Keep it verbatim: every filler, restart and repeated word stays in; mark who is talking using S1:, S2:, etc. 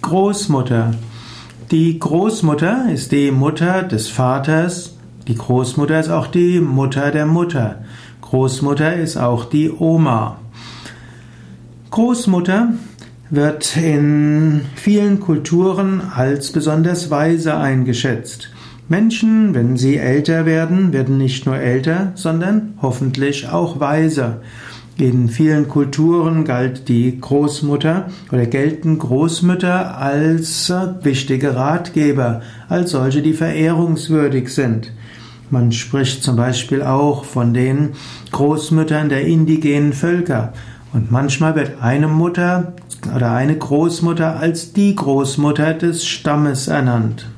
S1: Großmutter. Die Großmutter ist die Mutter des Vaters. Die Großmutter ist auch die Mutter der Mutter. Großmutter ist auch die Oma. Großmutter wird in vielen Kulturen als besonders weise eingeschätzt. Menschen, wenn sie älter werden, werden nicht nur älter, sondern hoffentlich auch weiser. In vielen Kulturen galt die Großmutter oder gelten Großmütter als wichtige Ratgeber, als solche, die verehrungswürdig sind. Man spricht zum Beispiel auch von den Großmüttern der indigenen Völker. Und manchmal wird eine Mutter oder eine Großmutter als die Großmutter des Stammes ernannt.